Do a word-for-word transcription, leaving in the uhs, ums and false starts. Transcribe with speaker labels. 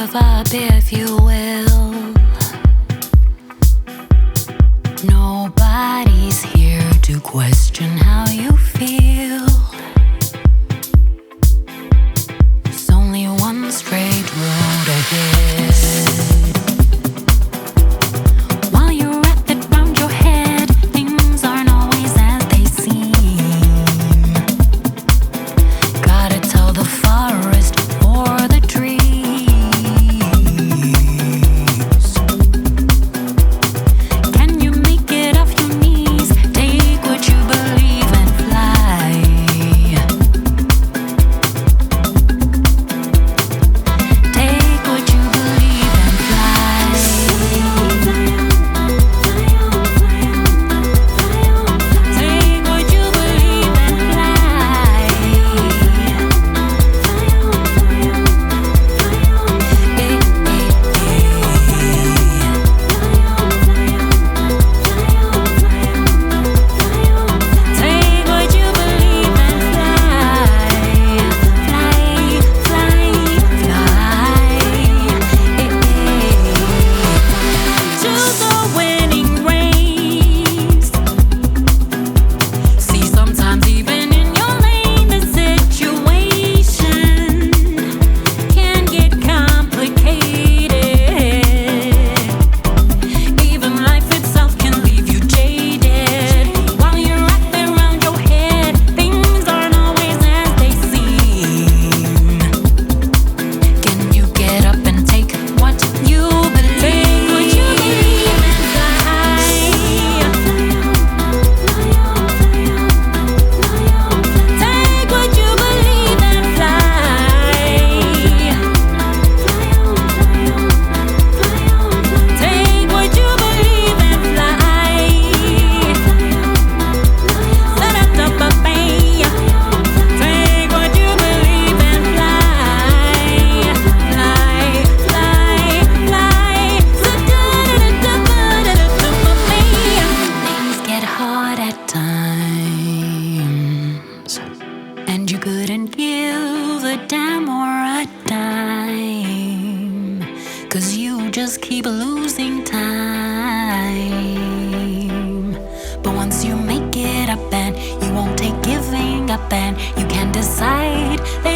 Speaker 1: give up if you will. Nobody's here to question how you feel. It's only one straight road ahead. While you wrap it round your head, things aren't always as they seem. Gotta tell the forest for the trees. Can you make it off your knees? Take what you believe and fly. Take what you believe and fly. Take what you believe and fly. Take what you believe and fly. Fly, fly, fly. To the winning race. See, sometimes even in your lane, the situation can get complicated. Even life itself can leave you jaded. While you're wrapping around your head, things aren't always as they seem. Can you get up and take what you believe? Take what you believe and fly. Take what you believe and fly. Take what you believe and fly. Set it up a bay. Take what you believe and fly. Fly, fly, fly. Things get hard at times, and you couldn't give a damn or a dime, 'cause you just keep losing time. But once you make it up and you won't take giving up, and you can decide that